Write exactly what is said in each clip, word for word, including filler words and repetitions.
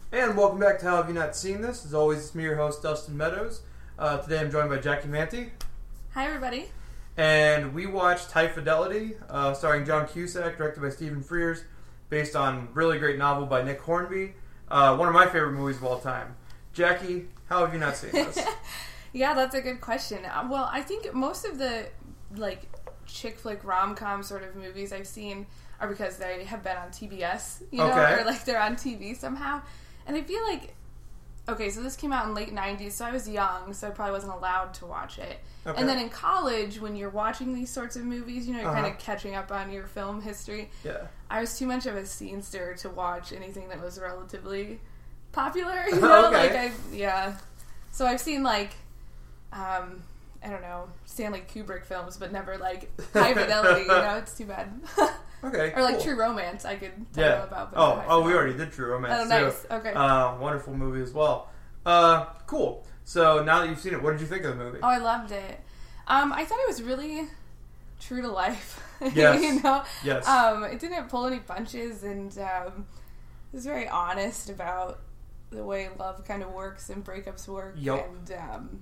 And welcome back to How Have You Not Seen This? As always, it's me, your host, Dustin Meadows. Uh, today I'm joined by Jackie Manti. Hi, everybody. And we watched High Fidelity, uh, starring John Cusack, directed by Stephen Frears, based on a really great novel by Nick Hornby. Uh, one of my favorite movies of all time. Jackie, how have you not seen this? Yeah, that's a good question. Uh, well, I think most of the, like, chick flick rom-com sort of movies I've seen are because they have been on T B S, you know, okay. or, like, they're on T V somehow. And I feel like, okay, so this came out in late nineties, so I was young, so I probably wasn't allowed to watch it. Okay. And then in college, when you're watching these sorts of movies, you know, you're uh-huh. kind of catching up on your film history. Yeah. I was too much of a scenester to watch anything that was relatively popular, you know? Okay. Like, I, yeah. So I've seen, like, um, I don't know, Stanley Kubrick films, but never, like, High Fidelity, you know? It's too bad. Okay, Or, like, cool. True Romance, I could tell yeah. you about. But oh, oh, we already did True Romance, Oh, nice. too. Okay. Uh, wonderful movie as well. Uh, cool. So, now that you've seen it, what did you think of the movie? Oh, I loved it. Um, I thought it was really true to life. Yes. You know? Yes. Um, it didn't pull any punches, and um, it was very honest about the way love kind of works and breakups work. Yep. And um,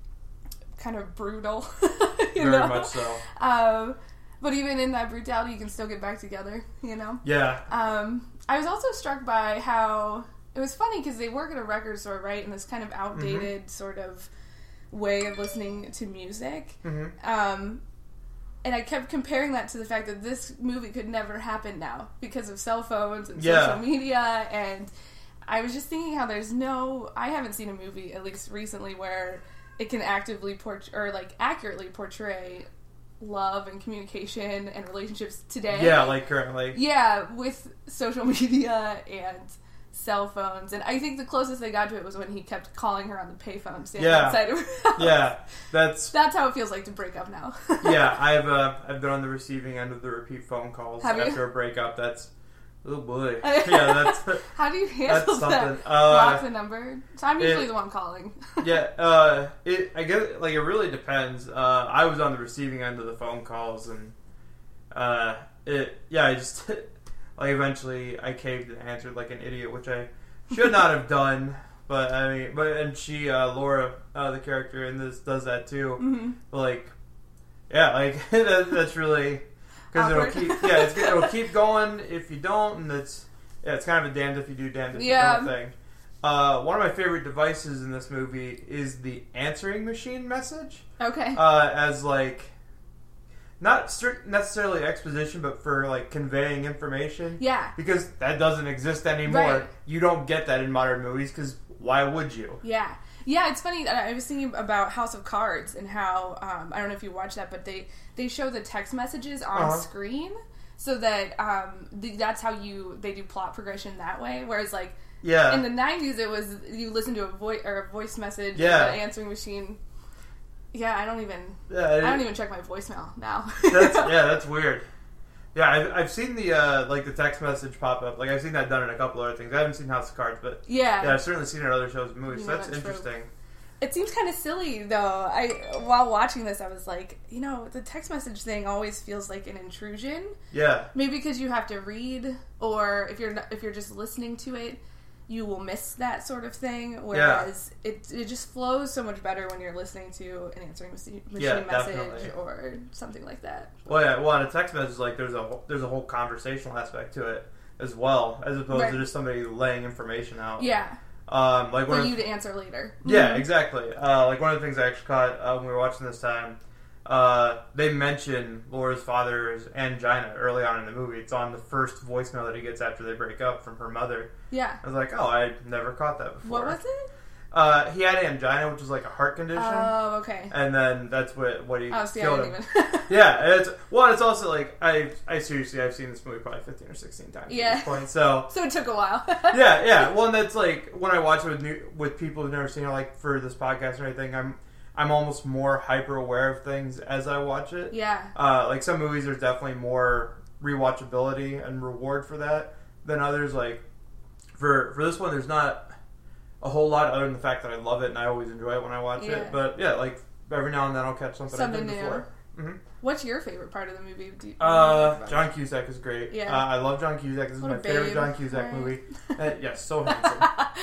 kind of brutal. you Very know? much so. Um, but even in that brutality, you can still get back together, you know? Yeah. Um, I was also struck by how it was funny because they work at a record store, right? In this kind of outdated mm-hmm. sort of way of listening to music. Mm-hmm. Um, and I kept comparing that to the fact that this movie could never happen now because of cell phones and yeah. social media. And I was just thinking how there's no... I haven't seen a movie, at least recently, where it can actively portray, or like accurately portray love and communication and relationships today. Yeah, like currently. Yeah, with social media and cell phones. And I think the closest they got to it was when he kept calling her on the payphone standing yeah. outside of her house. Yeah, that's... That's how it feels like to break up now. yeah, I've uh, I've been on the receiving end of the repeat phone calls Have after you? a breakup. That's... Oh boy. Yeah, that's... How do you handle that? Uh, Block the number? So I'm usually it, the one calling. yeah, uh, it, I guess, like, it really depends. Uh, I was on the receiving end of the phone calls, and, uh, it, yeah, I just, like, eventually I caved and answered like an idiot, which I should not have done, but, I mean, but, and she, uh, Laura, uh, the character in this, does that too. Mm-hmm. But, like, yeah, like, that, that's really... Because it'll keep, yeah, it's, it'll keep going if you don't, and it's, yeah, it's kind of a damned if you do, damned if yeah. you don't thing. Uh, one of my favorite devices in this movie is the answering machine message. Okay. Uh, as like, not necessarily exposition, but for like conveying information. Yeah. Because that doesn't exist anymore. Right. You don't get that in modern movies, because why would you? Yeah. Yeah, it's funny. I was thinking about House of Cards and how, um, I don't know if you watched that, but they, they show the text messages on uh-huh. screen so that um, the, that's how you they do plot progression that way. Whereas, like, yeah. in the nineties, it was you listen to a voice or a voice message yeah. or an answering machine. Yeah, I don't even yeah, it, I don't even check my voicemail now. that's, yeah, that's weird. Yeah, I've, I've seen the uh, like the text message pop up. Like, I've seen that done in a couple other things. I haven't seen House of Cards, but yeah, yeah, I've certainly seen it in other shows and movies. You So know that's, that's interesting. True. It seems kind of silly, though. I while watching this, I was like, you know, the text message thing always feels like an intrusion. Yeah, maybe because you have to read, or if you're not, if you're just listening to it, you will miss that sort of thing. Whereas yeah. it it just flows so much better when you're listening to an answering machine yeah, message definitely. or something like that. Well, yeah. Well, on a text message, like there's a there's a whole conversational aspect to it as well, as opposed right. to just somebody laying information out. Yeah. Um, like for one you of, to answer later. Yeah, mm-hmm. exactly. Uh, like one of the things I actually caught uh, when we were watching this time, uh, they mention Laura's father's angina early on in the movie. It's on the first voicemail that he gets after they break up from her mother. Yeah. I was like, oh, I never caught that before. What was it? Uh, he had angina, which is like a heart condition. Oh, okay. And then that's what what he oh, see, killed I him. didn't even. Yeah, it's well, it's also like I I seriously I've seen this movie probably fifteen or sixteen times yeah. at this point. So so it took a while. yeah, yeah. Well, and that's like when I watch it with new with people who've never seen it, like for this podcast or anything. I'm I'm almost more hyper aware of things as I watch it. Yeah. Uh, like some movies, there's definitely more rewatchability and reward for that than others. Like for for this one, there's not a whole lot other than the fact that I love it and I always enjoy it when I watch yeah. it. But yeah, like every now and then I'll catch something, something I did new. before. Mm-hmm. What's your favorite part of the movie? Do you, uh, John Cusack is great. Yeah. Uh, I love John Cusack. This is what my favorite John Cusack right. movie. Uh, yes, so handsome.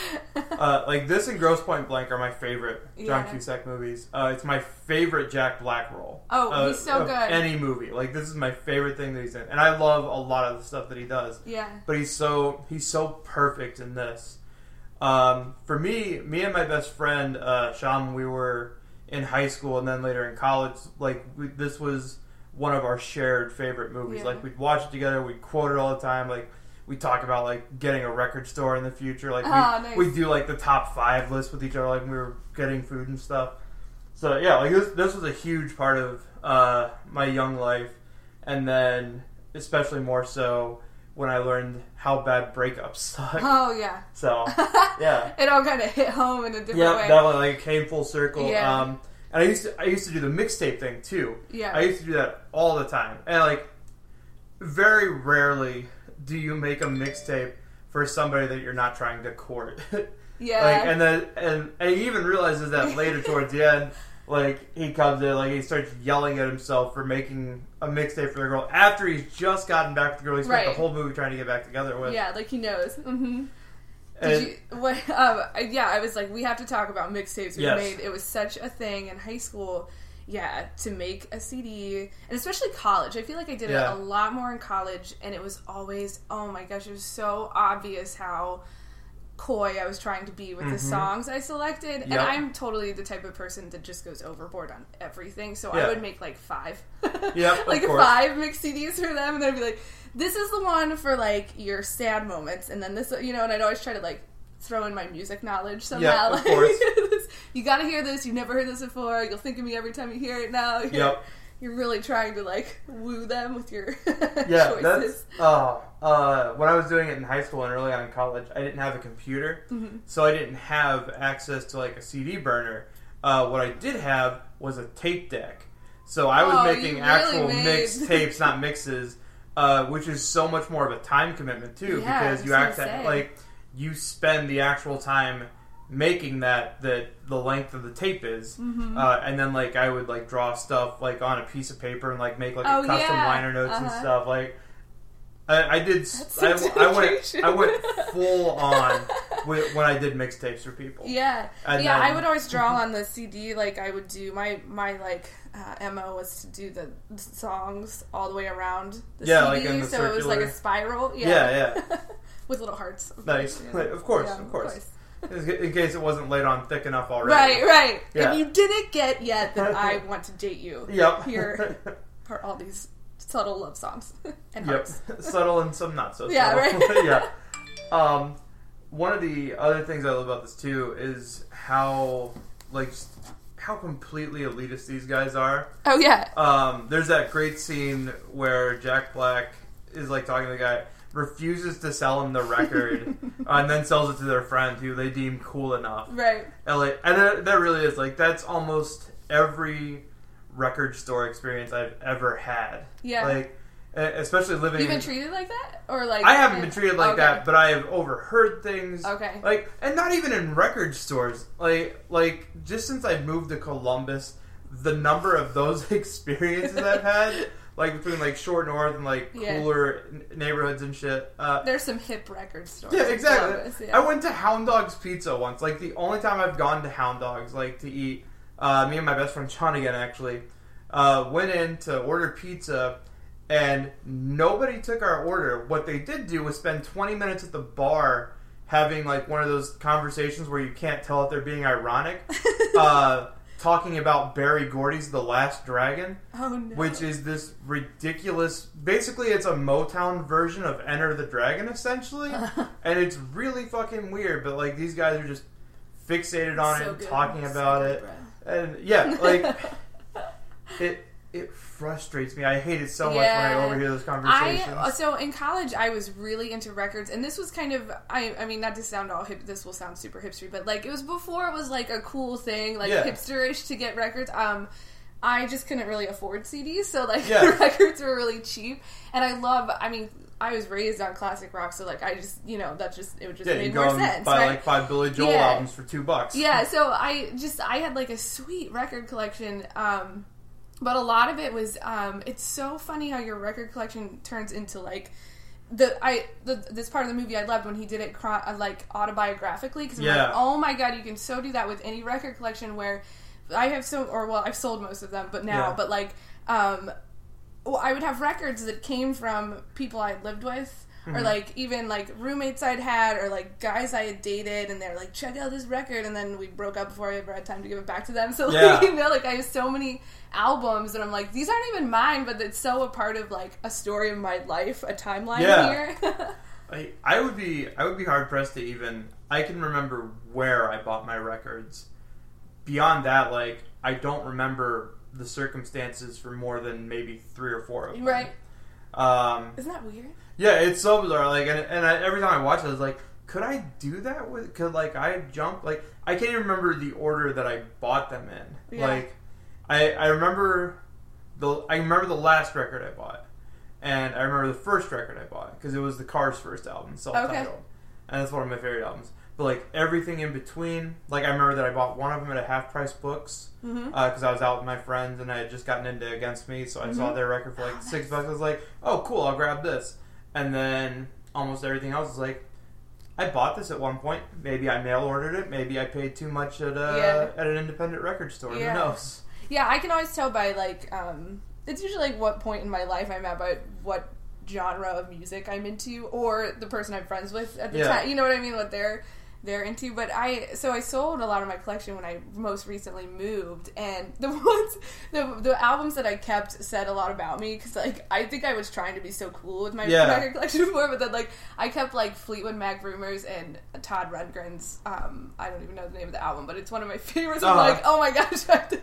uh, like this and Grosse Pointe Blank are my favorite John yeah. Cusack movies. Uh, it's my favorite Jack Black role. Oh, uh, he's so good. Any movie. Like this is my favorite thing that he's in. And I love a lot of the stuff that he does. Yeah. But he's so he's so perfect in this. Um, for me, me and my best friend, uh, Sean, we were in high school and then later in college, like we, this was one of our shared favorite movies. Yeah. Like we'd watch it together, we'd quote it all the time. Like we talk about like getting a record store in the future. Like we oh, nice. we do like the top five list with each other. Like when we were getting food and stuff. So yeah, like this this was a huge part of uh, my young life, and then especially more so when I learned how bad breakups suck. Oh yeah. So yeah, it all kind of hit home in a different yeah, way. Yeah, that one like came full circle. Yeah. Um, and I used to I used to do the mixtape thing too. Yeah. I used to do that all the time, and like very rarely do you make a mixtape for somebody that you're not trying to court. Yeah. Like and then and, and he even realizes that later towards the end. Like, he comes in, like, he starts yelling at himself for making a mixtape for the girl after he's just gotten back with the girl he spent right. the whole movie trying to get back together with. Yeah, like, he knows. Mm-hmm. And, Did you, what, um, yeah, I was like, we have to talk about mixtapes we yes. made. It was such a thing in high school, yeah, to make a C D, and especially college. I feel like I did yeah. it a lot more in college, and it was always, oh my gosh, it was so obvious how coy I was trying to be with mm-hmm. the songs I selected, and yep. I'm totally the type of person that just goes overboard on everything, so yeah. I would make like five yeah like five mixed C Ds for them, and I'd be like, this is the one for like your sad moments, and then this, you know, and I'd always try to like throw in my music knowledge somehow. Yeah, of like, course. You gotta hear this, you've never heard this before, you'll think of me every time you hear it now. You're, yep. you're really trying to like woo them with your yeah, choices. That's, uh, uh, when I was doing it in high school and early on in college, I didn't have a computer, mm-hmm. so I didn't have access to like a C D burner. Uh, what I did have was a tape deck. So I was oh, making really actual made... mixed tapes, not mixes, uh, which is so much more of a time commitment too, yeah, because you actually like you spend the actual time making that that the length of the tape is, mm-hmm. uh, and then like I would like draw stuff like on a piece of paper and like make like oh, a custom yeah. liner notes uh-huh. and stuff. Like I, I did, I, I went I went full on with, when I did mixtapes for people. Yeah, and yeah. then, I would always draw on the C D. Like I would do my my like uh, M O was to do the songs all the way around the yeah, C D, like in the so circular. it was like a spiral. Yeah, yeah, yeah. with little hearts. Of nice, course, you know. of course, yeah, of course. Of course. In case it wasn't laid on thick enough already. Right, right. Yeah. If you didn't get yet, then I want to date you. Yep. Here are all these subtle love songs and hearts. Yep. Subtle and some not so yeah, subtle. Right. yeah. Um, one of the other things I love about this too is how like how completely elitist these guys are. Oh yeah. Um, there's that great scene where Jack Black is like talking to the guy, refuses to sell him the record, uh, and then sells it to their friend who they deem cool enough. Right. And, like, and that, that really is like that's almost every record store experience I've ever had. Yeah. Like, especially living. You've been treated like that, or like I haven't been treated like okay. that, but I have overheard things. Okay. Like, and not even in record stores. Like, like just since I moved to Columbus, the number of those experiences I've had. Like, between, like, Short North and, like, cooler yeah. n- neighborhoods and shit. Uh, There's some hip record stores. Yeah, exactly. Columbus, yeah. I went to Hound Dog's Pizza once. Like, the only time I've gone to Hound Dog's, like, to eat. Uh, me and my best friend Sean again, actually, uh, went in to order pizza, and nobody took our order. What they did do was spend twenty minutes at the bar having, like, one of those conversations where you can't tell if they're being ironic. uh... talking about Barry Gordy's The Last Dragon, oh, no. which is this ridiculous... Basically, it's a Motown version of Enter the Dragon, essentially. And it's really fucking weird, but, like, these guys are just fixated on so it, good. talking so about good, it. Bro. And, yeah, like... it it frustrates me. I hate it so much yeah. when I overhear those conversations. I, so in college, I was really into records, and this was kind of, I I mean, not to sound all hip, this will sound super hipstery, but like, it was before it was like a cool thing, like yeah. hipsterish to get records. Um, I just couldn't really afford C Ds, so like, yeah. the records were really cheap, and I love, I mean, I was raised on classic rock, so like, I just, you know, that just, it would just yeah, made you go more and sense. buy right? like five Billy Joel yeah. albums for two bucks. Yeah, so I just, I had like a sweet record collection, um, But a lot of it was, um, it's so funny how your record collection turns into, like, the I the, this part of the movie I loved when he did it, like, autobiographically, because I'm yeah. like, oh my god, you can so do that with any record collection where I have so, or, well, I've sold most of them, but now, yeah. but, like, um, well, I would have records that came from people I lived with, mm-hmm. or, like, even, like, roommates I'd had, or, like, guys I had dated, and they're like, check out this record, and then we broke up before I ever had time to give it back to them, so, like, yeah. you know, like, I have so many albums and I'm like, these aren't even mine, but it's so a part of, like, a story of my life, a timeline yeah. here. I, I would be I would be hard pressed to even, I can remember where I bought my records. Beyond that, like, I don't remember the circumstances for more than maybe three or four of them. Right. Um, Isn't that weird? Yeah, it's so bizarre. Like, and, and I, every time I watch it, I was like, could I do that with? Could, like, I jump? Like, I can't even remember the order that I bought them in. Yeah. Like, I I remember the I remember the last record I bought, and I remember the first record I bought because it was the Cars' first album, self-titled, okay. and that's one of my favorite albums. But, like, everything in between, like, I remember that I bought one of them at a half-price Books because mm-hmm. uh, I was out with my friends and I had just gotten into Against Me, so I mm-hmm. saw their record for, like, oh, six nice. bucks. I was like, oh, cool, I'll grab this. And then almost everything else is like, I bought this at one point. Maybe I mail-ordered it. Maybe I paid too much at a, yeah. at an independent record store. Yeah. Who knows? Yeah, I can always tell by, like, um, it's usually, like, what point in my life I'm at, but what genre of music I'm into, or the person I'm friends with at the yeah. time. You know what I mean? What they're... they're into, but I so I sold a lot of my collection when I most recently moved, and the ones the the albums that I kept said a lot about me because, like, I think I was trying to be so cool with my yeah. record collection before, but then, like, I kept, like, Fleetwood Mac Rumors and Todd Rundgren's um I don't even know the name of the album, but it's one of my favorites. I'm uh-huh. like, oh my gosh,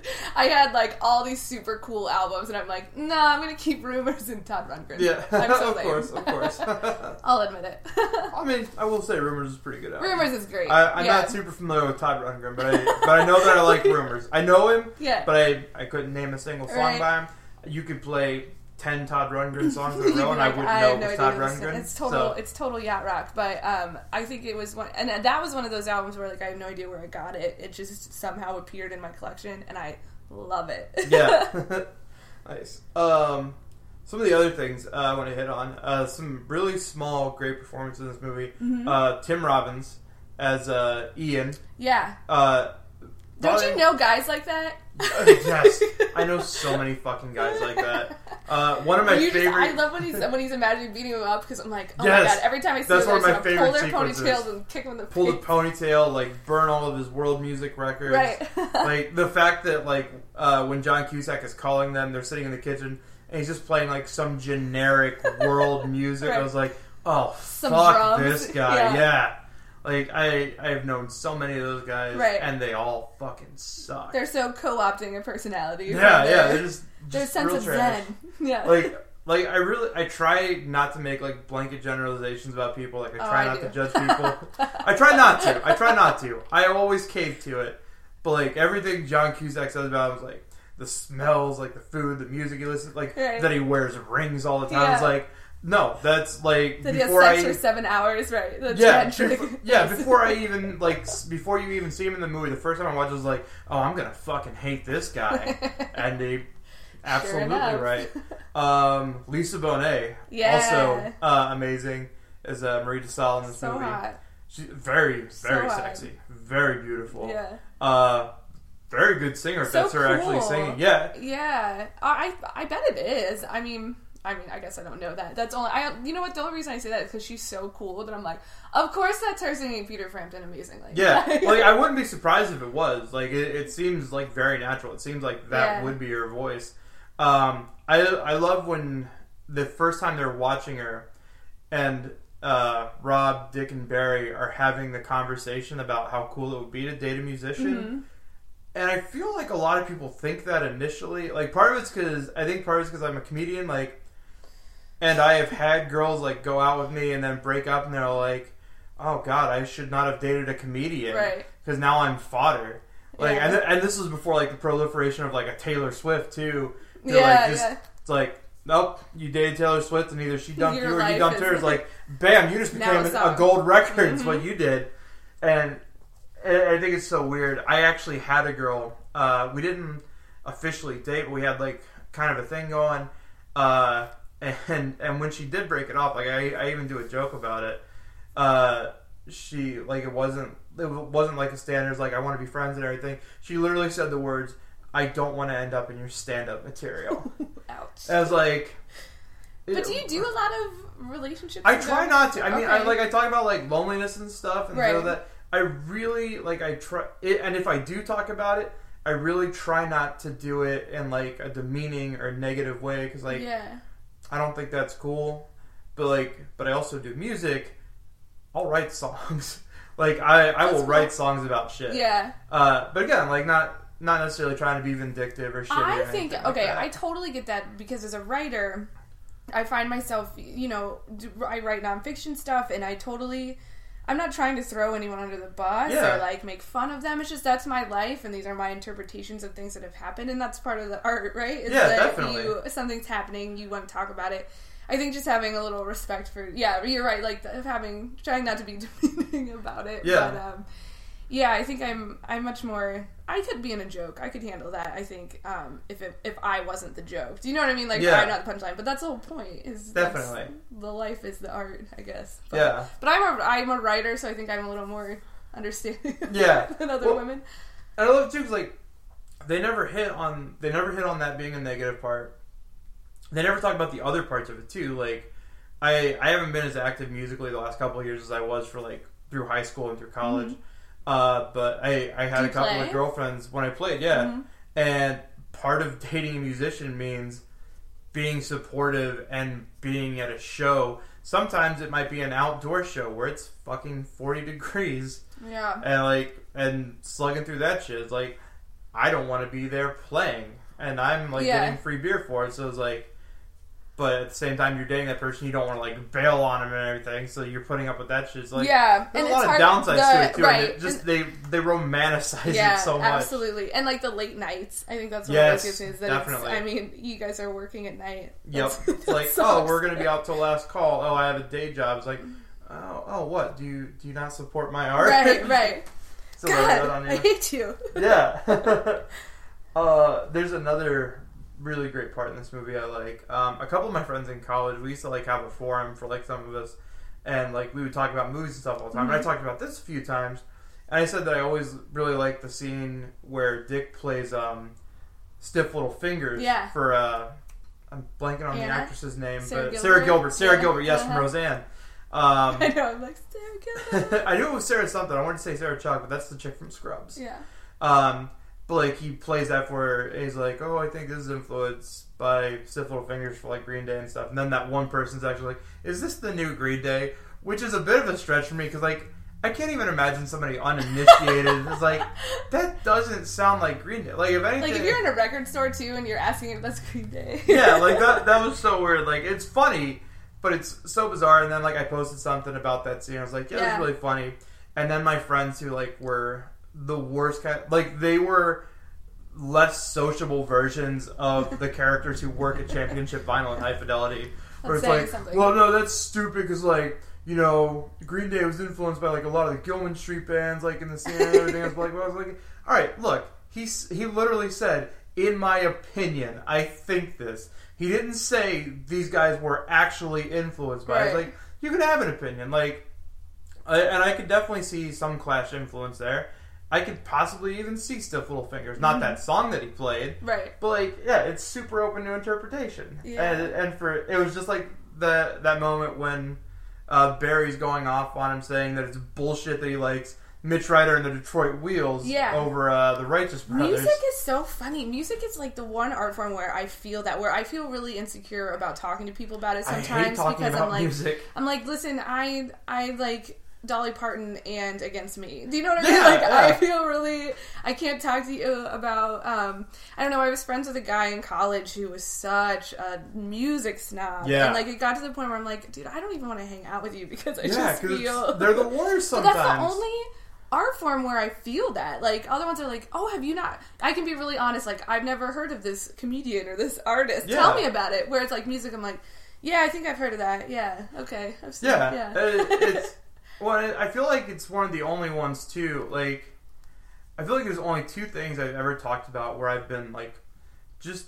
I had, like, all these super cool albums, and I'm like, nah, I'm gonna keep Rumors and Todd Rundgren. Yeah, I'm so of lame. course, of course. I'll admit it. I mean, I will say Rumors is pretty good album. Rumors is great. I, I'm yeah. not super familiar with Todd Rundgren, but I but I know that I like Rumors. I know him, yeah. but I, I couldn't name a single song right. by him. You could play ten Todd Rundgren songs in a row, and I wouldn't I know it was Todd Rundgren. It's total, so. it's total yacht rock. But um, I think it was one, and that was one of those albums where, like, I have no idea where I got it. It just somehow appeared in my collection, and I love it. Yeah, nice. Um, some of the other things uh, I want to hit on, uh, some really small, great performances in this movie. Mm-hmm. Uh, Tim Robbins as uh, Ian. Yeah. Uh, Don't you know guys like that? Yes, I know so many fucking guys like that. Uh, one of my favorite. Just, I love when he's when he's imagining beating him up because I'm like, oh yes, my god! Every time I see that's him, one of my favorite pull their sequences. ponytails and kick him in the pull face. the ponytail, like burn all of his world music records. Right. Like the fact that, like, uh, when John Cusack is calling them, they're sitting in the kitchen and he's just playing, like, some generic world music. Right. I was like, oh some fuck drums. This guy, yeah. yeah. Like, I I have known so many of those guys, right. and they all fucking suck. They're so co-opting a personality. Yeah, yeah, they're just, just their sense real of trash. zen. Yeah, like like I really I try not to make, like, blanket generalizations about people. Like, I try oh, not I to judge people. I try not to. I try not to. I always cave to it. But, like, everything John Cusack says about him is, like, the smells, like the food, the music he listens, like right. that he wears rings all the time. Yeah. It's like, no, that's like that before he has sex I for seven hours, right? That's yeah, before, yeah. Before I even like before you even see him in the movie, the first time I watched it was like, oh, I'm gonna fucking hate this guy, and he absolutely sure right. Um, Lisa Bonet, yeah. also uh, amazing as uh, Marie DeSalle in this so movie. Hot. She's very, very so sexy, very beautiful. Yeah. Uh, very good singer. If so that's her cool. actually singing. Yeah. Yeah. I I bet it is. I mean. I mean, I guess I don't know that. That's only I. You know what? The only reason I say that is because she's so cool that I'm like, of course that's her singing Peter Frampton amazingly. Yeah, like I wouldn't be surprised if it was. Like it, it seems like very natural. It seems like that yeah. would be her voice. Um, I I love when the first time they're watching her, and uh, Rob, Dick, and Barry are having the conversation about how cool it would be to date a musician. Mm-hmm. And I feel like a lot of people think that initially. Like part of it's because I think part of it's because I'm a comedian. Like. And I have had girls, like, go out with me and then break up, and they're like, oh, God, I should not have dated a comedian. Right. Because now I'm fodder. Like, yeah. and, th- and this was before, like, the proliferation of, like, a Taylor Swift, too. They're yeah, like, just, yeah. It's like, nope, you dated Taylor Swift, and either she dumped Your you or you dumped her. It's like, bam, you just became a, a gold record. It's mm-hmm. what you did. And I think it's so weird. I actually had a girl. Uh, we didn't... officially date, but we had like kind of a thing going. Uh, and and when she did break it off, like I, I even do a joke about it. Uh, she like it wasn't it wasn't like a standard like I want to be friends and everything. She literally said the words, "I don't want to end up in your stand-up material." Ouch. I was like, but do you do a lot of relationships? I try not to. I mean, okay. I like I talk about like loneliness and stuff, and right. so that I really like I try. It, and if I do talk about it, I really try not to do it in like a demeaning or negative way because like yeah. I don't think that's cool. But like, but I also do music. I'll write songs. like I, I will cool. write songs about shit. Yeah. Uh, but again, like not not necessarily trying to be vindictive or shit. I or think like okay, that. I totally get that because as a writer, I find myself, you know, I write nonfiction stuff, and I totally. I'm not trying to throw anyone under the bus yeah. or like make fun of them. It's just that's my life, and these are my interpretations of things that have happened, and that's part of the art, right? Is yeah, that definitely. You, something's happening, you want to talk about it. I think just having a little respect for, yeah, you're right. Like having trying not to be demeaning about it. Yeah. But, um, yeah, I think I'm I'm much more. I could be in a joke. I could handle that. I think um, if it, if I wasn't the joke, do you know what I mean? Like yeah. I'm not the punchline, but that's the whole point. Is definitely the life is the art, I guess. But, yeah. But I'm a I'm a writer, so I think I'm a little more understanding. Yeah. than other well, women. And I love too, 'cause like they never hit on they never hit on that being a negative part. They never talk about the other parts of it too. Like I I haven't been as active musically the last couple of years as I was for like through high school and through college. Mm-hmm. Uh, but I, I had a couple play? of girlfriends when I played, yeah. Mm-hmm. And part of dating a musician means being supportive and being at a show. Sometimes it might be an outdoor show where it's fucking forty degrees. Yeah. And like, and slugging through that shit. It's like, I don't want to be there playing. And I'm like yeah. getting free beer for it. So it's like, but at the same time, you're dating that person, you don't want to like bail on them and everything, so you're putting up with that shit. It's like, yeah, there's and a lot it's of hard, downsides the, to it too. Right. And it just and, they they romanticize yeah, it so much. Absolutely, and like the late nights. I think that's what yes, it is. That definitely. It's, I mean, you guys are working at night. Yep. That's, it's like, so oh, we're gonna be out till last call. Oh, I have a day job. It's like, oh, oh, what? Do you do you not support my art? Right, right. so God, on you. I hate you. Yeah. uh, there's another really great part in this movie I like. Um, a couple of my friends in college, we used to like have a forum for like some of us, and like we would talk about movies and stuff all the time. Mm-hmm. And I talked about this a few times, and I said that I always really like the scene where Dick plays um, Stiff Little Fingers yeah. for uh, I'm blanking on Anna? the actress's name, Sarah but Gilbert? Sarah Gilbert. Sarah yeah. Gilbert, yes, uh-huh. from Roseanne. Um, I know, I'm like Sarah Gilbert. I knew it was Sarah something. I wanted to say Sarah Chalk, but that's the chick from Scrubs. Yeah. Um, but like he plays that for her. He's like, oh, I think this is influenced by Stiff Little Fingers for like Green Day and stuff. And then that one person's actually like, is this the new Green Day? Which is a bit of a stretch for me because like I can't even imagine somebody uninitiated is like, that doesn't sound like Green Day. Like if anything, like if you're in a record store too and you're asking if that's Green Day. Yeah, like that. That was so weird. Like it's funny, but it's so bizarre. And then like I posted something about that scene. I was like, yeah, yeah. it's really funny. And then my friends who like were the worst kind, like they were less sociable versions of the characters who work at Championship Vinyl and High Fidelity. Where it's like, something. Well, no, that's stupid because like, you know, Green Day was influenced by like a lot of the Gilman Street bands, like in the scene and everything. I was like, well, I was like, all right, look, he's he literally said, in my opinion, I think this. He didn't say these guys were actually influenced by it. Right. Like, you can have an opinion, like, I, and I could definitely see some Clash influence there. I could possibly even see Stiff Little Fingers. Not mm-hmm. that song that he played. Right. But, like, yeah, it's super open to interpretation. Yeah. And, and for it was just, like, the, that moment when uh, Barry's going off on him saying that it's bullshit that he likes Mitch Ryder and the Detroit Wheels yeah. over uh, the Righteous Brothers. Music is so funny. Music is, like, the one art form where I feel that, where I feel really insecure about talking to people about it sometimes. I hate talking because about I'm like, music. I'm like, listen, I, I, like... Dolly Parton and Against Me. Do you know what I yeah, mean? Like, yeah. I feel really... I can't talk to you about... Um, I don't know, I was friends with a guy in college who was such a music snob. Yeah. And, like, it got to the point where I'm like, dude, I don't even want to hang out with you because I yeah, just feel... they're the worst sometimes. But that's the only art form where I feel that. Like, other ones are like, oh, have you not... I can be really honest, like, I've never heard of this comedian or this artist. Yeah. Tell me about it. Where it's like music, I'm like, yeah, I think I've heard of that. Yeah, okay. I've seen yeah. it. Yeah. it, it's... Well, I feel like it's one of the only ones, too. Like, I feel like there's only two things I've ever talked about where I've been, like, just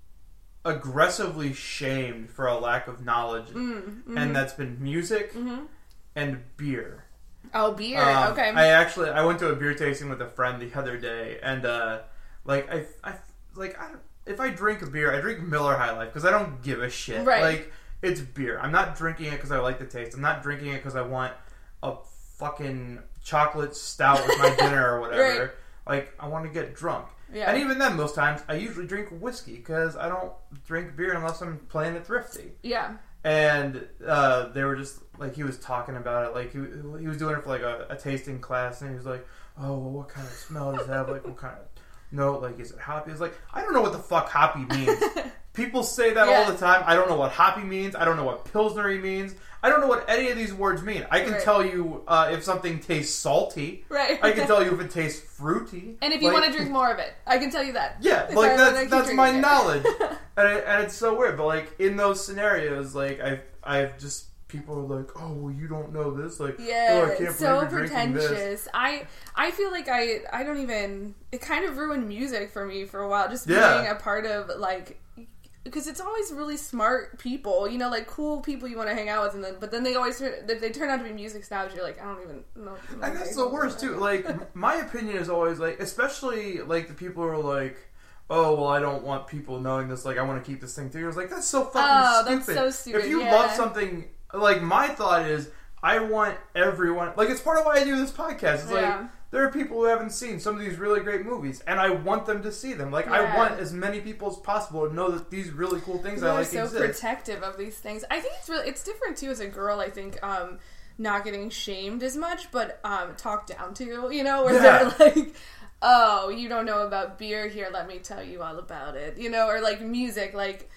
aggressively shamed for a lack of knowledge, mm, mm-hmm. and that's been music mm-hmm. and beer. Oh, beer. Um, okay. I actually I went to a beer tasting with a friend the other day, and uh, like I, I like I, if I drink a beer, I drink Miller High Life because I don't give a shit. Right. Like, it's beer. I'm not drinking it because I like the taste. I'm not drinking it because I want a fucking chocolate stout with my dinner or whatever. Right. Like, I want to get drunk. Yeah. And even then, most times, I usually drink whiskey because I don't drink beer unless I'm playing it thrifty. Yeah. And uh, they were just, like, he was talking about it. Like, he, he was doing it for, like, a, a tasting class. And he was like, oh, well, what kind of smell does it have? Like, what kind of note? Like, is it hoppy? It's like, I don't know what the fuck hoppy means. People say that yeah. all the time. I don't know what hoppy means. I don't know what Pilsnery means. I don't know what any of these words mean. I can right. tell you uh, if something tastes salty. Right. I can tell you if it tastes fruity. And if you like, want to drink more of it, I can tell you that. Yeah, if like I, that's that's my it. knowledge, and it, and it's so weird. But like in those scenarios, like I've I've just people are like, oh well, you don't know this, like yeah, oh, I can't it's so believe you're pretentious. This. I I feel like I I don't even. It kind of ruined music for me for a while, just being yeah. a part of like. Because it's always really smart people, you know, like cool people you want to hang out with, and then but then they always they turn out to be music snobs. You're like, I don't even know. And that's the worst too. Like my opinion is always like, especially like the people who are like, oh well, I don't want people knowing this. Like I want to keep this thing to yours. Like that's so fucking oh, stupid. That's so stupid. If you yeah. love something, like my thought is, I want everyone. Like it's part of why I do this podcast. It's yeah. like. There are people who haven't seen some of these really great movies, and I want them to see them. Like, yeah. I want as many people as possible to know that these really cool things We're I like so exist. Protective of these things. I think it's really it's different too as a girl. I think um, not getting shamed as much, but um, talked down to. You know, where yeah. they're like, "Oh, you don't know about beer? Here, let me tell you all about it." You know, or like music, like.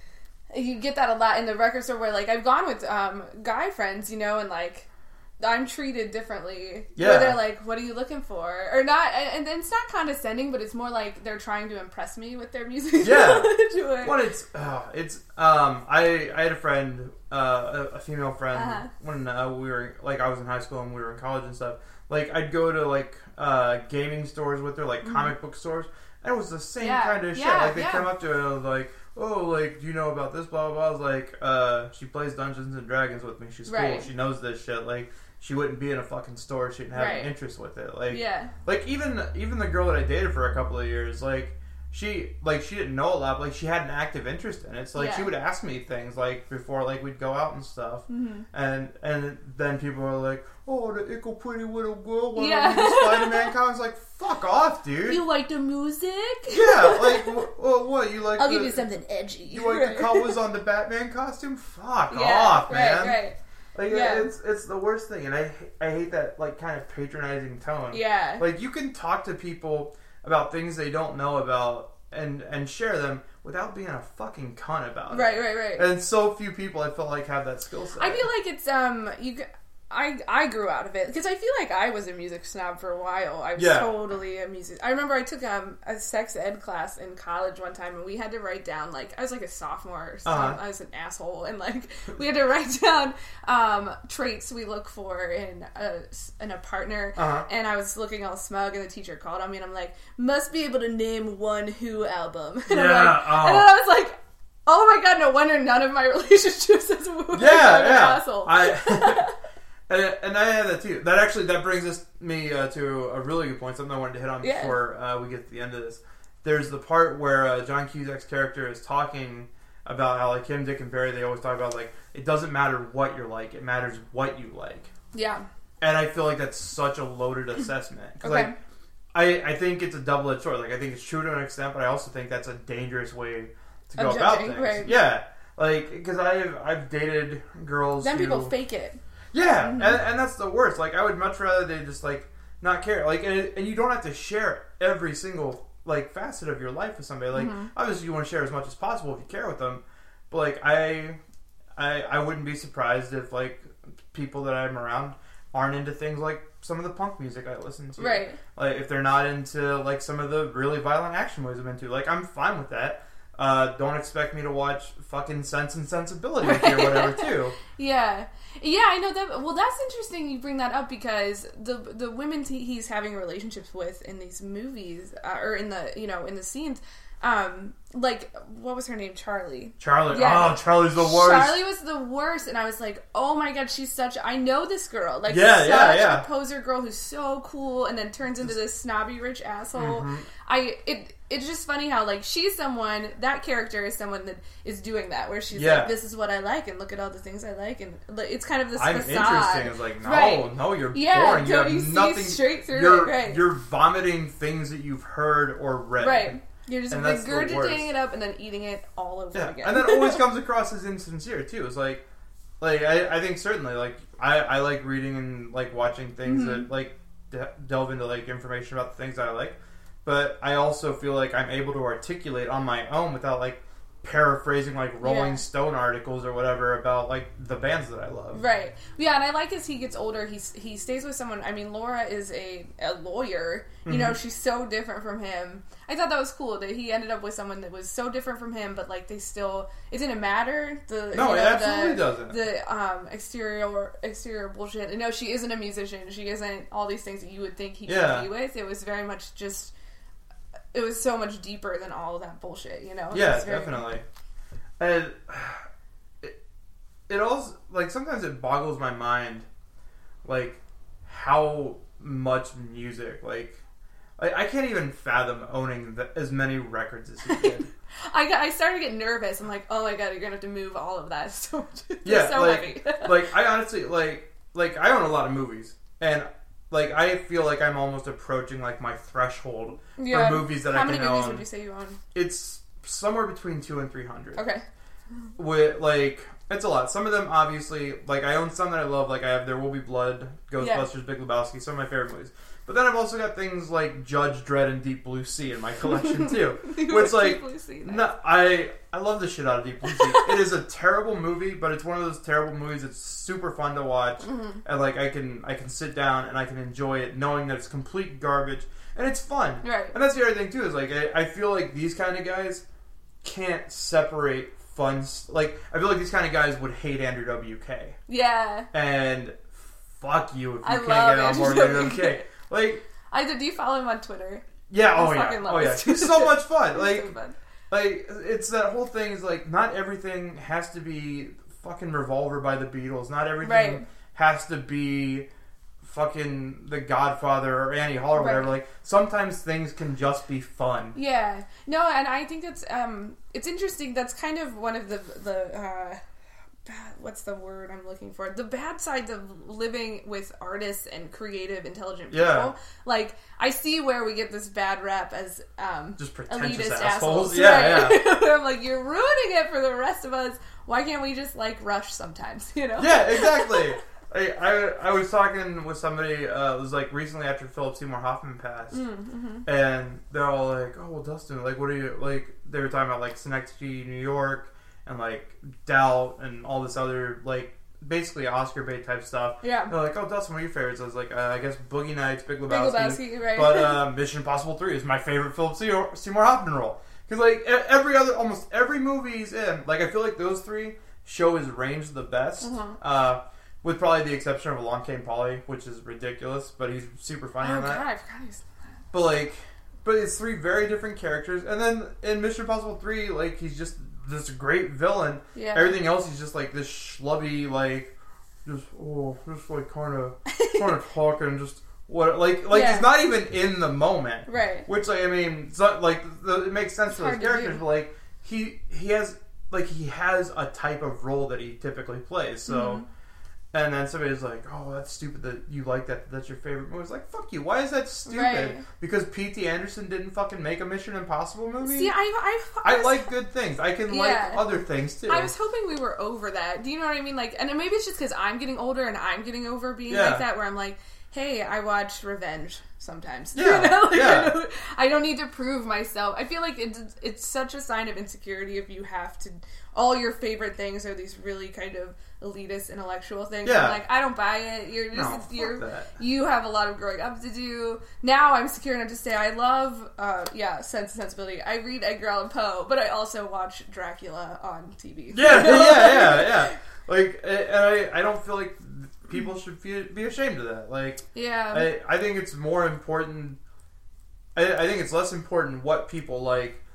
You get that a lot in the record store where, like, I've gone with um, guy friends, you know, and like. I'm treated differently. Yeah. Where they're like, what are you looking for? Or not, and, and it's not condescending, but it's more like they're trying to impress me with their music. Yeah. Well, it's, uh, it's, um, I, I had a friend, uh, a, a female friend, uh-huh. when uh, we were, like, I was in high school and we were in college and stuff. Like, I'd go to, like, uh, gaming stores with her, like, mm-hmm. comic book stores, and it was the same yeah. kind of shit. Yeah, like, they yeah. come up to her and like, oh, like, do you know about this, blah, blah, blah. I was like, uh, she plays Dungeons and Dragons with me. She's right. cool. She knows this shit. Like, she wouldn't be in a fucking store. She didn't have right. an interest with it. Like, yeah. like even even the girl that I dated for a couple of years, like, she like she didn't know a lot, but like she had an active interest in it. So like yeah. she would ask me things like before like we'd go out and stuff, mm-hmm. and and then people were like, oh, the ickle pretty little girl, why yeah. don't you do Spider-Man comics? Like, fuck off, dude. You like the music? Yeah, like well, what you like? I'll the, give you something edgy. You like right. the colors on the Batman costume? Fuck yeah, off, man. Right, right. Like yeah. it's it's the worst thing, and I I hate that like kind of patronizing tone. Yeah, like you can talk to people about things they don't know about and and share them without being a fucking cunt about it. Right, right, right. And so few people I feel like have that skill set. I feel like it's um you. I I grew out of it because I feel like I was a music snob for a while. I was yeah. totally a music. I remember I took um, a sex ed class in college one time, and we had to write down like I was like a sophomore. Or something. Uh-huh. I was an asshole, and like we had to write down um, traits we look for in a in a partner. Uh-huh. And I was looking all smug, and the teacher called on me, and I'm like, must be able to name one Who album. And yeah. I'm like, oh. and then I was like. Oh my god! No wonder none of my relationships as a woman. Yeah, yeah. Asshole. I, and, and I have that too. That actually that brings us me uh, to a really good point. Something I wanted to hit on yeah. before uh, we get to the end of this. There's the part where uh, John Cusack's character is talking about how like him, Dick, and Barry. They always talk about like it doesn't matter what you're like; it matters what you like. Yeah. And I feel like that's such a loaded assessment. Okay. Like, I I think it's a double-edged sword. Like I think it's true to an extent, but I also think that's a dangerous way. To go about things, right. yeah, like because I've I've dated girls. Then who, people fake it. Yeah, mm-hmm. and, and that's the worst. Like I would much rather they just like not care. Like and, and you don't have to share every single like facet of your life with somebody. Like mm-hmm. obviously you want to share as much as possible if you care with them. But like I I I wouldn't be surprised if like people that I'm around aren't into things like some of the punk music I listen to. Right. Like if they're not into like some of the really violent action movies I'm into. Like I'm fine with that. Uh, don't expect me to watch fucking Sense and Sensibility with you or whatever, too. Yeah. Yeah, I know that. Well, that's interesting you bring that up because the the women he's having relationships with in these movies, uh, or in the, you know, in the scenes, Um, like, what was her name? Charlie. Charlie. Yeah. Oh, Charlie's the worst. Charlie was the worst, and I was like, oh my god, she's such... I know this girl. Like, yeah, such yeah, yeah. a poser girl who's so cool, and then turns into this snobby rich asshole. Mm-hmm. I... It, it's just funny how, like, she's someone... That character is someone that is doing that, where she's yeah. like, this is what I like, and look at all the things I like, and it's kind of this I'm facade. interesting. It's like, no, no, no, you're yeah, boring. You have you nothing... straight through you're, it, right. You're vomiting things that you've heard or read. Right. You're just regurgitating it up and then eating it all over yeah. again. And that always comes across as insincere, too. It's like, like I, I think certainly, like, I, I like reading and, like, watching things mm-hmm. that, like, de- delve into, like, information about the things that I like. But I also feel like I'm able to articulate on my own without, like, paraphrasing, like, Rolling yeah. Stone articles or whatever about, like, the bands that I love. Right. Yeah, and I like as he gets older, he, he stays with someone... I mean, Laura is a, a lawyer. You mm-hmm. know, she's so different from him. I thought that was cool, that he ended up with someone that was so different from him, but, like, they still... It didn't matter. The, no, you know, it absolutely the, doesn't. The um, exterior exterior bullshit. And no, she isn't a musician. She isn't all these things that you would think he yeah. could be with. It was very much just... It was so much deeper than all of that bullshit, you know? Yeah, very, definitely. And it, it also, like, sometimes it boggles my mind, like, how much music, like, I, I can't even fathom owning the, as many records as he did. I got, I started to get nervous. I'm like, oh my god, you're gonna have to move all of that. So much. Yeah, so like, heavy. like, I honestly, like, like, I own a lot of movies, and, like, I feel like I'm almost approaching, like, my threshold yeah. for movies that How I can own. How many movies would you say you own? It's somewhere between two and three hundred. Okay. With, like, it's a lot. Some of them, obviously, like, I own some that I love. Like, I have There Will Be Blood, Ghostbusters, yeah. Big Lebowski, some of my favorite movies. But then I've also got things like Judge Dredd and Deep Blue Sea in my collection, too. Which, like, no, I, I love the shit out of Deep Blue Sea. It is a terrible movie, but it's one of those terrible movies that's super fun to watch. Mm-hmm. And, like, I can, I can sit down and I can enjoy it knowing that it's complete garbage. And it's fun. Right. And that's the other thing, too, is, like, I, I feel like these kind of guys can't separate fun. Like, I feel like these kind of guys would hate Andrew W K. Yeah. And fuck you if you I can't get on board with Andrew W K. Like, I do. Do you follow him on Twitter? Yeah. I oh yeah. Oh yeah. It's so much fun. Like, so fun. Like it's that whole thing is like not everything has to be fucking Revolver by the Beatles. Not everything right. has to be fucking The Godfather or Annie Hall or whatever. Right. Like sometimes things can just be fun. Yeah. No, and I think that's um, it's interesting. That's kind of one of the the. Uh, what's the word I'm looking for? The bad sides of living with artists and creative, intelligent people. Yeah. Like, I see where we get this bad rap as um, just pretentious elitist assholes. assholes. Yeah, right? yeah. I'm like, you're ruining it for the rest of us. Why can't we just, like, Rush sometimes, you know? Yeah, exactly. I, I I was talking with somebody, uh, it was, like, recently after Philip Seymour Hoffman passed, mm-hmm. and they're all like, oh, well, Dustin, like, what are you, like, they were talking about, like, Synecdoche, New York, and like Doubt and all this other like basically Oscar bait type stuff. Yeah. They're like, oh, Dustin, what are your favorites? I was like, uh, I guess Boogie Nights, Big Lebowski, Big Lebowski, right? But uh, Mission Impossible three is my favorite Philip Seymour, Seymour Hoffman role because like every other, almost every movie he's in, like I feel like those three show his range the best. Mm-hmm. Uh, with probably the exception of Along Came Polly, which is ridiculous, but he's super funny oh, in that. God, I forgot he was in that. But like, but it's three very different characters, and then in Mission Impossible three, like he's just this great villain. Yeah. Everything else he's just like this schlubby, like just oh, just like kind of kind of talking, just what like like yeah. he's not even in the moment, right? Which like I mean, so, like the, it makes sense for those characters, but like he he has like he has a type of role that he typically plays, so. Mm-hmm. And then somebody's like, "Oh, that's stupid that you like that. That's your favorite movie." It's like, "Fuck you! Why is that stupid?" Right. Because P T Anderson didn't fucking make a Mission Impossible movie. See, I, I, I, I was, like good things. I can yeah. like other things too. I was hoping we were over that. Do you know what I mean? Like, and maybe it's just because I'm getting older and I'm getting over being yeah. like that. Where I'm like, "Hey, I watch Revenge sometimes." Yeah, you know? like, yeah. I don't, I don't need to prove myself. I feel like it's it's such a sign of insecurity if you have to. All your favorite things are these really kind of elitist intellectual things. Yeah. I'm like, I don't buy it. You're just no, you're that. you have a lot of growing up to do. Now I'm secure enough to say I love uh, yeah, Sense and Sensibility. I read Edgar Allan Poe, but I also watch Dracula on T V. Yeah, yeah, yeah, yeah. Like, and I, I don't feel like people should feel, be ashamed of that. Like, yeah, I, I think it's more important. I, I think it's less important what people like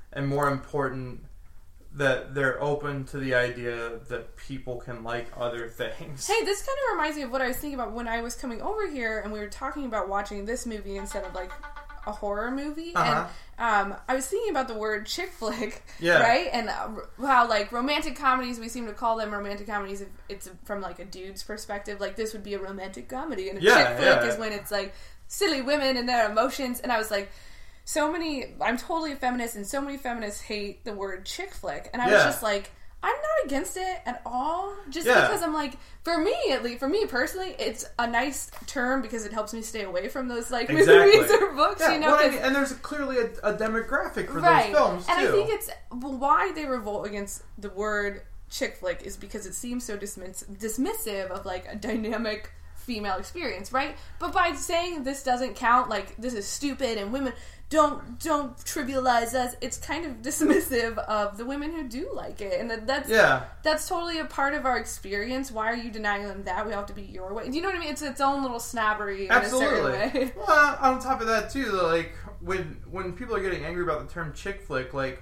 and more important that they're open to the idea that people can like other things. Hey, this kind of reminds me of what I was thinking about when I was coming over here and we were talking about watching this movie instead of like a horror movie. Uh-huh. And um, I was thinking about the word chick flick, yeah. right? And uh, how like romantic comedies, we seem to call them romantic comedies if it's from like a dude's perspective. Like this would be a romantic comedy, and a yeah, chick flick yeah. is when it's like silly women and their emotions. And I was like, so many, I'm totally a feminist, and so many feminists hate the word chick flick. And I yeah. was just like, I'm not against it at all. Just yeah. because I'm like, for me, at least, for me personally, it's a nice term because it helps me stay away from those like exactly. movies or books, yeah, you know? Well, and, and there's clearly a, a demographic for right. those films, too. And I think it's, why they revolt against the word chick flick is because it seems so dismiss- dismissive of like a dynamic female experience, right? But by saying this doesn't count, like this is stupid and women don't don't trivialize us, it's kind of dismissive of the women who do like it, and that, that's yeah. that's totally a part of our experience. Why are you denying them that? We have to be your way. Do you know what I mean? It's its own little snobbery Absolutely. in a certain way. Well, on top of that too, like when when people are getting angry about the term chick flick, like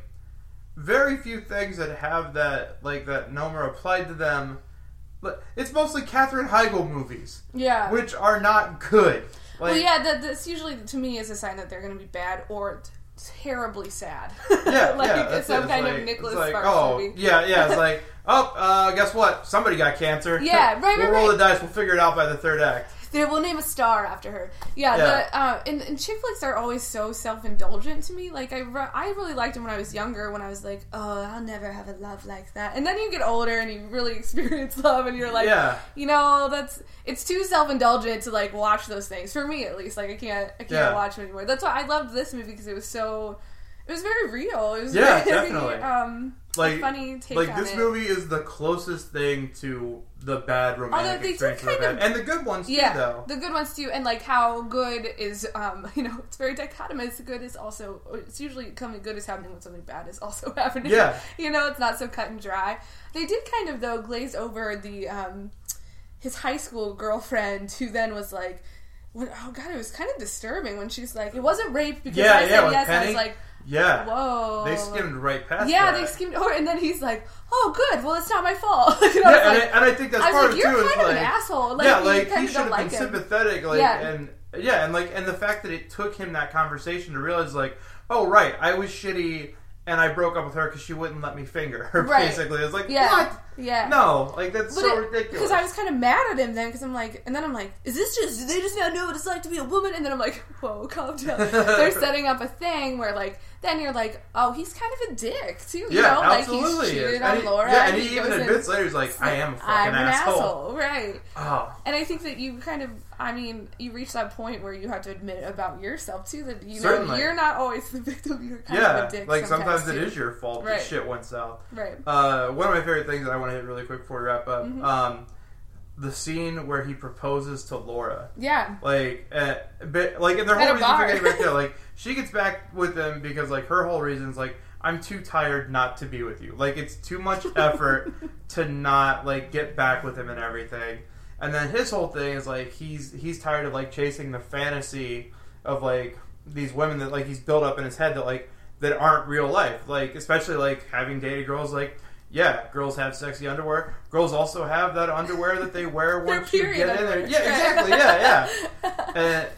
very few things that have that like that nomer applied to them. But it's mostly Katherine Heigl movies, Yeah. which are not good. Like, Well, yeah, that, that's usually, to me, is a sign that they're going to be bad or t- terribly sad. Yeah, like yeah. That's some it. kind like, of Nicholas like, Sparks oh, movie. yeah, yeah. It's like, oh, uh, guess what? Somebody got cancer. Yeah, right, right, We'll roll right. the dice. We'll figure it out by the third act. We'll name a star after her. Yeah, Yeah. The, uh, and, and chick flicks are always so self-indulgent to me. Like, I, re- I really liked them when I was younger, when I was like, oh, I'll never have a love like that. And then you get older and you really experience love, and you're like, Yeah. you know, that's, it's too self-indulgent to, like, watch those things. For me, at least. Like, I can't, I can't Yeah. watch them anymore. That's why I loved this movie, because it was so, it was very real. It was Yeah, very, definitely. um, Like, a funny take like on this it. movie is the closest thing to the bad romantic Although they do experience we've kind had. of- And the good ones Yeah, too, though. the good ones too, and like how good is, um, you know, it's very dichotomous. Good is also, it's usually something good is happening when something bad is also happening. Yeah. You know, it's not so cut and dry. They did kind of, though, glaze over the, um, his high school girlfriend, who then was like, when, oh god, it was kind of disturbing when she's like, it wasn't rape because Yeah, I yeah, said with yes, and I Penny. was like, Yeah. whoa. They skimmed right past Yeah, that. they skimmed over, and then he's like, oh good, well it's not my fault. You know, Yeah, it's and, like, I, and I think that's I was part like, of you're it too. kind is of like, an asshole. Like, yeah, you like kind he of should don't have like been him. sympathetic, like, Yeah. and yeah, and like, and the fact that it took him that conversation to realize, like, oh right, I was shitty, and I broke up with her because she wouldn't let me finger her. Right. Basically, it's like, Yeah. what? Yeah. No, like that's But so it- ridiculous. Because I was kind of mad at him then, because I'm like, and then I'm like, is this just, do they just not know what it's like to be a woman? And then I'm like, whoa, calm down. They're setting up a thing where, like, then you're like, oh, he's kind of a dick, too. You yeah, know? absolutely. Like, he's cheated and on he, Laura. Yeah, and he, goes even in- admits later, he's like, I am a fucking I'm an asshole. asshole. Right. Oh. And I think that you kind of, I mean, you reach that point where you have to admit about yourself, too, that, you know, Certainly. you're not always the victim. You're kind Yeah, of a dick like sometimes, sometimes it too. is your fault Right. that shit went south. Right. Uh, one of my favorite things that I want to hit really quick before we wrap up, Mhm. um, the scene where he proposes to Laura. Yeah. Like, uh, but, like, and their At whole a reason for bar. getting back together, like, she gets back with him because, like, her whole reason is, like, I'm too tired not to be with you. Like, it's too much effort to not, like, get back with him and everything. And then his whole thing is, like, he's he's tired of, like, chasing the fantasy of, like, these women that, like, he's built up in his head that, like, that aren't real life. Like, especially, like, having dated girls, like, yeah, girls have sexy underwear. Girls also have that underwear that they wear Their once you period get in there. underwear. Yeah, exactly. Yeah, yeah. And,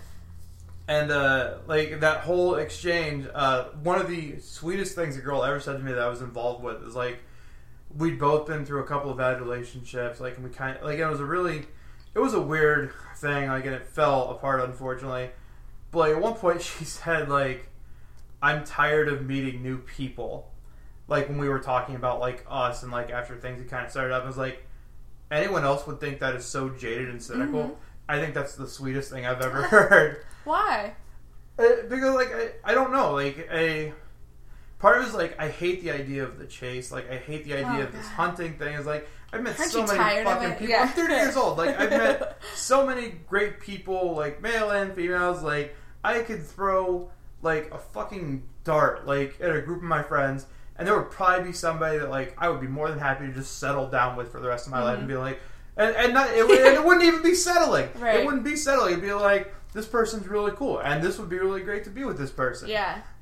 and uh, like that whole exchange, uh, one of the sweetest things a girl ever said to me that I was involved with is like we'd both been through a couple of bad relationships. Like, and we kind of like it was a really, it was a weird thing. Like, and it fell apart unfortunately. But like, at one point, she said like, "I'm tired of meeting new people." Like when we were talking about like us and like after things had kind of started up, I was like, anyone else would think that is so jaded and cynical. Mm-hmm. I think that's the sweetest thing I've ever heard. Why? Uh, because like I, I don't know, like a part of it is like I hate the idea of the chase. Like I hate the idea Oh, of this God. hunting thing. Is like I've met Aren't so you many tired of fucking it? people. Yeah. I'm thirty years old. Like I've met so many great people, like male and females. Like I could throw like a fucking dart like at a group of my friends. And there would probably be somebody that, like, I would be more than happy to just settle down with for the rest of my Mm-hmm. life and be like, and, and not, it, would, and it wouldn't even be settling. Right. It wouldn't be settling. It'd be like, this person's really cool, and this would be really great to be with this person. Yeah.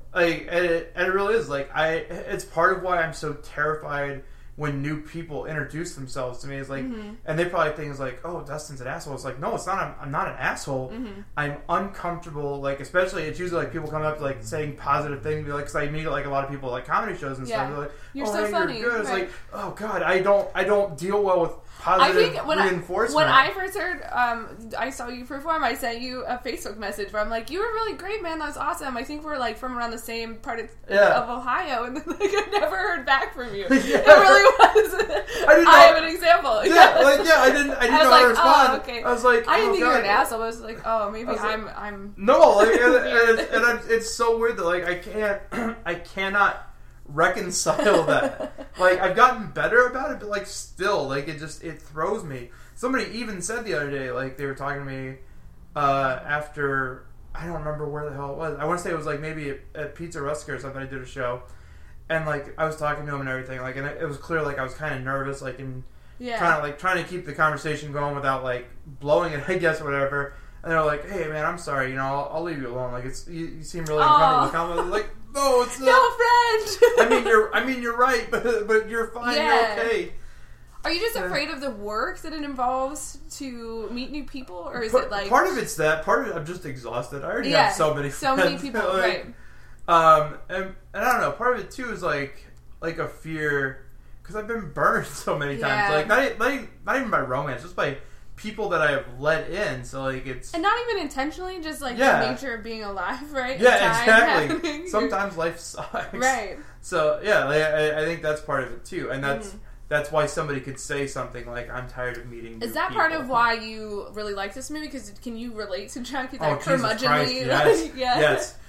like, and it, and it really is. Like, I, it's part of why I'm so terrified when new people introduce themselves to me. Is like, mm-hmm. and they probably think it's like, oh, Dustin's an asshole. It's like, no, it's not. I'm, I'm not an asshole. Mm-hmm. I'm uncomfortable. Like, especially it's usually like people coming up to like saying positive things. Be like, because I meet like a lot of people at, like comedy shows and yeah. stuff. They're like, you're oh, so hey, funny. You're good. It's right. like, oh god, I don't, I don't deal well with positive I think when reinforcement. I, when I first heard, um, I saw you perform, I sent you a Facebook message where I'm like, you were really great, man. That was awesome. I think we're like from around the same part of, yeah. of Ohio, and then like I never heard back from you. yeah. It really was. I, didn't know, I have an example. Yeah, yeah, like yeah, I didn't, I didn't I know like, how to respond. Oh, okay. I was like, I didn't oh, think god. you were an asshole. I was like, oh, maybe like, I'm, I'm. No, like, and, and, it's, and I'm, it's so weird that like I can't, I cannot reconcile that. Like, I've gotten better about it, but like still, like it just it throws me. Somebody even said the other day, like they were talking to me uh, after, I don't remember where the hell it was. I want to say it was like maybe at, at Pizza Rustica or something. I did a show, and like I was talking to him and everything, like, and it, it was clear like I was kind of nervous, like and yeah. trying to like trying to keep the conversation going without like blowing it, I guess, or whatever. And they're like, "Hey, man, I'm sorry. You know, I'll, I'll leave you alone. Like, it's you, you seem really uncomfortable." I'm like, "No, it's not. No, friend." I mean, you're. I mean, you're right, but but you're fine. Yeah. You're okay. Are you just afraid of the work that it involves to meet new people, or is part, it like part of it's that? Part of it, I'm just exhausted. I already yeah, have so many, so friends. many people, like, right? Um, and, and I don't know. Part of it too is like like a fear because I've been burned so many times. Yeah. Like not not even, not even by romance, just by people that I have let in. So like it's and not even intentionally, just like yeah. the nature of being alive, right? Yeah, Time exactly. Happening. Sometimes life sucks, right? So yeah, like, I, I think that's part of it too, and that's mm. that's why somebody could say something like, "I'm tired of meeting." Is new that people. part of why you really like this movie? Because can you relate to John Cusack? Oh, Jesus Christ, yes, yeah. yes.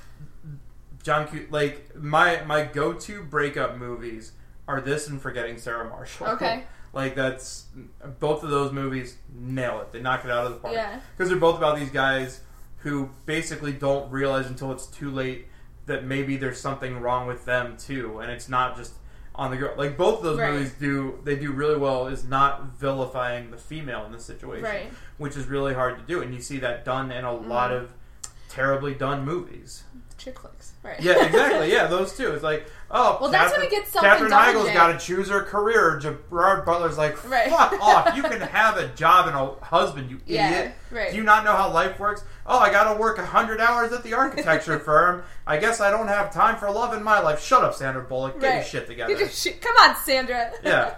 John Cusack, like my my go to breakup movies are this and Forgetting Sarah Marshall. Okay. Like, that's... Both of those movies nail it. They knock it out of the park. Yeah. Because they're both about these guys who basically don't realize until it's too late that maybe there's something wrong with them, too. And it's not just on the girl. Like, both of those right. movies do... They do really well is not vilifying the female in this situation. Right. Which is really hard to do. And you see that done in a mm. lot of terribly done movies. Chick flicks. Right. Yeah, exactly. Yeah, those two. It's like, oh, well, Catherine, that's when it gets self-indulgent. Katherine Heigl's got to choose her career. Gerard Butler's like, right. fuck off. You can have a job and a husband, you yeah, idiot. Right. Do you not know how life works? Oh, I got to work one hundred hours at the architecture firm. I guess I don't have time for love in my life. Shut up, Sandra Bullock. Get right. your shit together. Get your shit. Come on, Sandra. Yeah.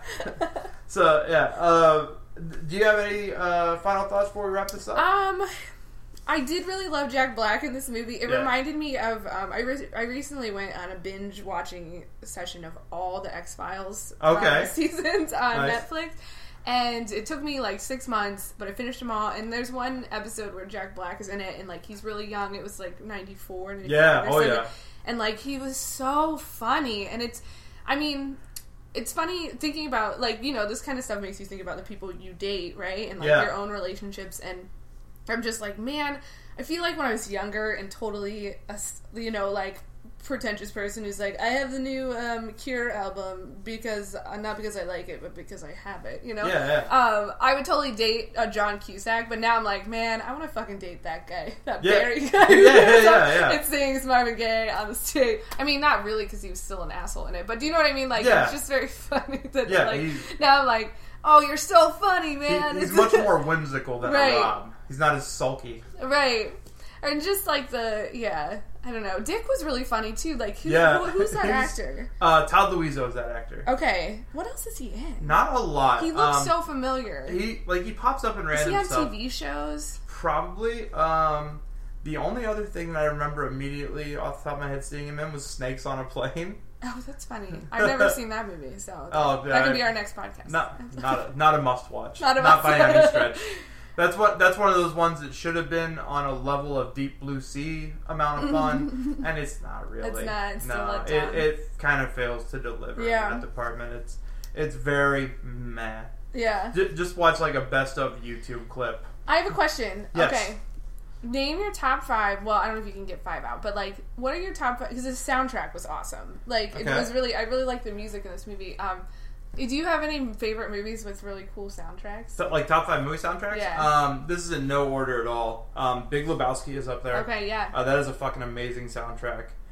So, yeah. Uh, do you have any uh, final thoughts before we wrap this up? Um... I did really love Jack Black in this movie. It yeah. reminded me of um, I re- I recently went on a binge watching session of all the X-Files okay. uh, seasons on nice. Netflix, and it took me like six months, but I finished them all. And there's one episode where Jack Black is in it, and like he's really young. It was like ninety-four, ninety-five yeah, or oh something. yeah, and like he was so funny, and it's, I mean. It's funny thinking about, like, you know, this kind of stuff makes you think about the people you date, right? And, like, yeah. your own relationships. And I'm just like, man, I feel like when I was younger and totally, a, you know, like, pretentious person who's like, I have the new um, Cure album because, uh, not because I like it, but because I have it, you know? Yeah, yeah. Um, I would totally date a John Cusack, but now I'm like, man, I want to fucking date that guy. That yeah. Barry guy. yeah, yeah, yeah, yeah. It sings Marvin Gaye on the stage. I mean, not really because he was still an asshole in it, but do you know what I mean? Like, yeah. it's just very funny that, yeah, like, now I'm like, oh, you're so funny, man. He, he's much more whimsical than right. Rob. He's not as sulky. Right. And just like the, yeah, I don't know. Dick was really funny too. Like, who, yeah. who, who's that actor? Uh, Todd Luizzo is that actor. Okay. What else is he in? Not a lot. He looks um, so familiar. He, like, he pops up in random stuff. Is he on stuff. T V shows? Probably. Um, the only other thing that I remember immediately off the top of my head seeing him in was Snakes on a Plane. Oh, that's funny. I've never seen that movie, so oh, that could be our next podcast. Not, not, a, not a must watch. Not a not must by any stretch. That's what. That's one of those ones that should have been on a level of Deep Blue Sea amount of fun, and it's not really. It's not. It's no, still it, it kind of fails to deliver yeah. in that department. It's it's very meh. Yeah. J- just watch like a best of YouTube clip. I have a question. Yes. Okay. Name your top five. Well, I don't know if you can get five out, but like, what are your top five? Because the soundtrack was awesome. Like, okay. it was really. I really like the music in this movie. Um. Do you have any favorite movies with really cool soundtracks? So, like top five movie soundtracks? Yeah. Um, this is in no order at all. Um, Big Lebowski is up there. Okay, yeah. Uh, that is a fucking amazing soundtrack.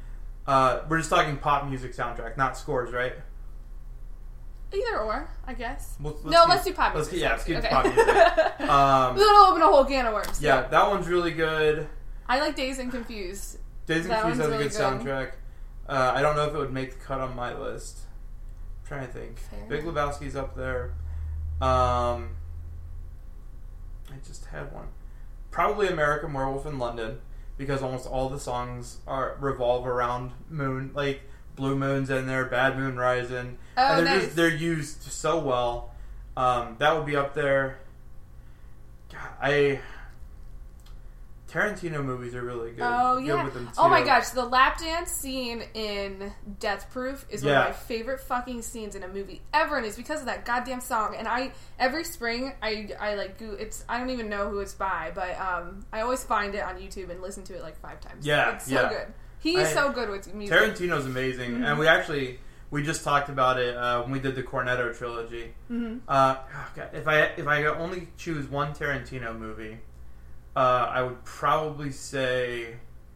Uh, we're just talking pop music soundtrack, not scores, right? Either or, I guess. Well, let's no, keep, let's do pop let's music. Keep, yeah, let's keep okay. pop music. Um, That'll open a whole can of worms. Yeah, that one's really good. I like Dazed and Confused. Dazed and that Confused has really a good, good. soundtrack. Uh, I don't know if it would make the cut on my list. I'm trying to think. Fair. Big Lebowski's up there. Um, I just had one. Probably American Werewolf in London, because almost all the songs are revolve around moon, like Blue Moon's in there, Bad Moon Rising, oh, and they're nice. just they're used so well. Um, that would be up there. God, I Tarantino movies are really good. Oh good yeah. with them too. Oh my gosh, the lap dance scene in Death Proof is yeah. one of my favorite fucking scenes in a movie ever, and it's because of that goddamn song. And I every spring I I like go, it's I don't even know who it's by, but um I always find it on YouTube and listen to it like five times. Yeah, it's so yeah. good. He's I, so good with music. Tarantino's amazing, mm-hmm. and we actually we just talked about it uh, when we did the Cornetto trilogy. Mm-hmm. Uh, oh God, if I if I could only choose one Tarantino movie. Uh, I would probably say,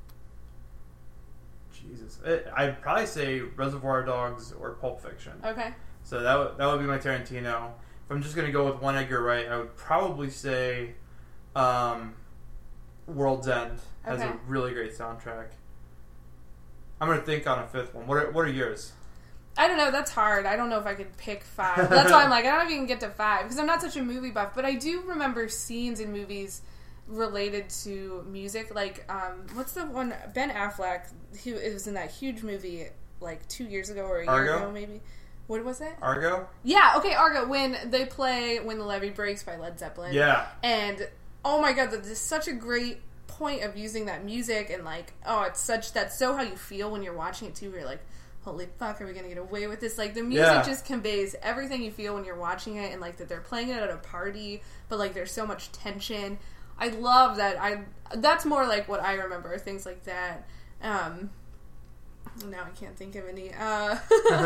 Jesus, it, I'd probably say Reservoir Dogs or Pulp Fiction. Okay. So that would that would be my Tarantino. If I'm just gonna go with one Edgar Wright, I would probably say, um, World's End has okay. a really great soundtrack. I'm gonna think on a fifth one. What are what are yours? I don't know. That's hard. I don't know if I could pick five. That's why I'm like I don't know if you can get to five because I'm not such a movie buff. But I do remember scenes in movies related to music, like um, what's the one Ben Affleck who it was in that huge movie like two years ago or a Argo? year ago maybe. What was it? Argo? Yeah, okay, Argo. When they play "When the Levee Breaks" by Led Zeppelin. Yeah. And oh my god, that's just such a great point of using that music and like oh, it's such that's so how you feel when you're watching it too. Where you're like, holy fuck, are we gonna get away with this? Like the music yeah. just conveys everything you feel when you're watching it, and like that they're playing it at a party, but like there's so much tension. I love that. I that's more like what I remember, things like that. Um, now I can't think of any. Uh,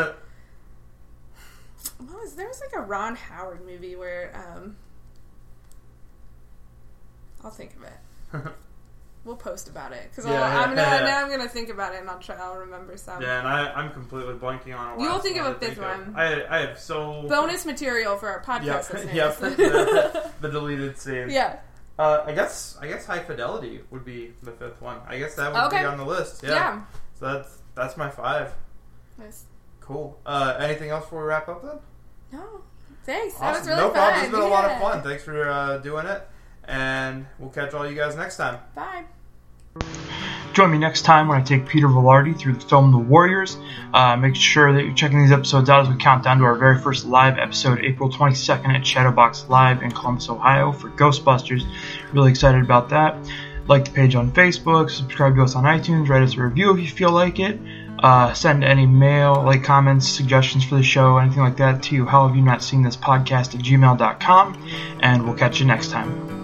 what was there was like a Ron Howard movie where um, I'll think of it. We'll post about it because yeah, I'm gonna yeah, yeah. now I'm gonna think about it and I'll try. I'll remember some. Yeah, and I, I'm completely blanking on a. You will think of a fifth one. Of. I I have so bonus material for our podcast yep, listeners. Yep, the, the deleted scene. Yeah. Uh, I guess I guess High Fidelity would be the fifth one. I guess that would okay. be on the list. Yeah. yeah. So that's that's my five. Nice. Cool. Uh, anything else before we wrap up then? No. Thanks. Awesome. That was really no fun. No problem. It's been yeah. a lot of fun. Thanks for uh, doing it. And we'll catch all you guys next time. Bye. Join me next time when I take Peter Velarde through the film The Warriors. Uh, make sure that you're checking these episodes out as we count down to our very first live episode, April twenty-second at Shadowbox Live in Columbus, Ohio for Ghostbusters. Really excited about that. Like the page on Facebook, subscribe to us on iTunes, write us a review if you feel like it. Uh, send any mail, like comments, suggestions for the show, anything like that to how have you not seen this podcast at gmail dot com, and we'll catch you next time.